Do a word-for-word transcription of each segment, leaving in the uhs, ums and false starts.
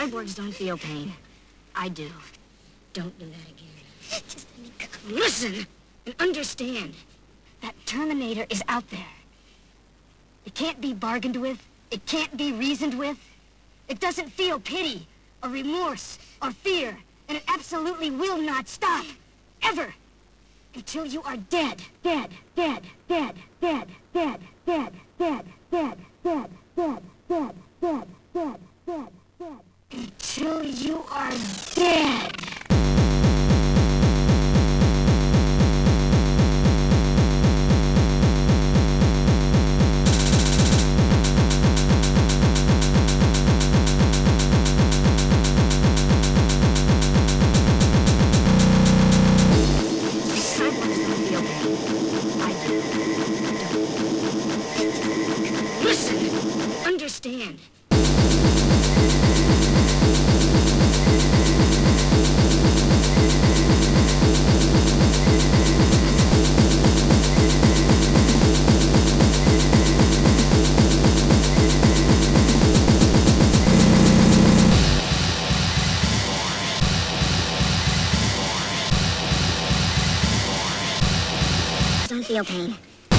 Cyborgs don't feel pain. I do. Don't do that again. Just let me go. Listen and understand. That Terminator is out there. It can't be bargained with. It can't be reasoned with. It doesn't feel pity or remorse or fear. And it absolutely will not stop. Ever. Until you are dead. Dead. Dead. Dead. Dead. Dead. Dead. Dead. Dead. Dead. Dead. Dead. Dead. Dead. Dead. Dead. Until you are dead. Listen, understand. Don't feel pain.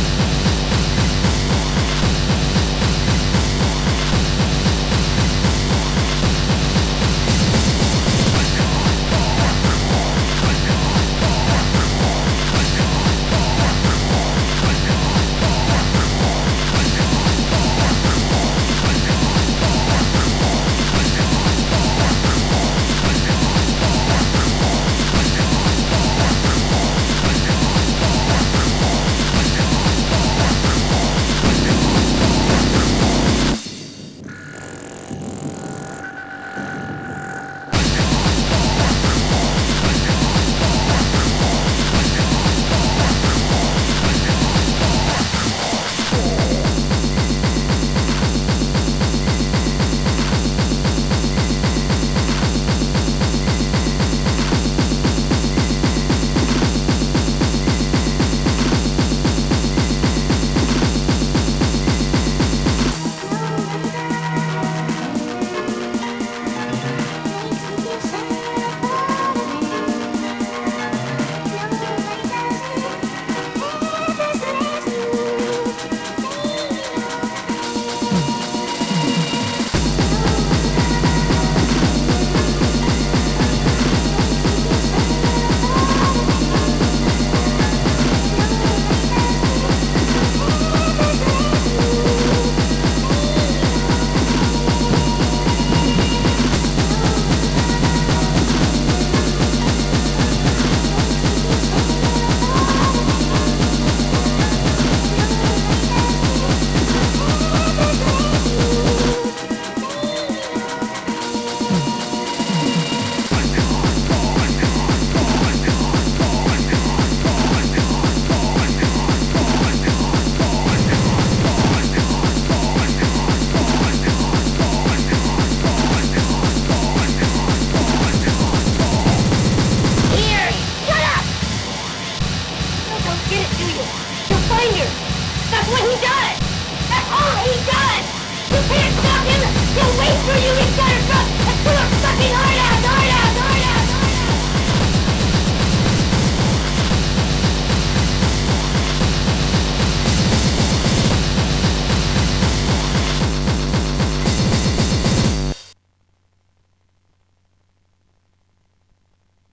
That's what he does! That's all he does! You can't stop him! He'll wait for you inside a truck!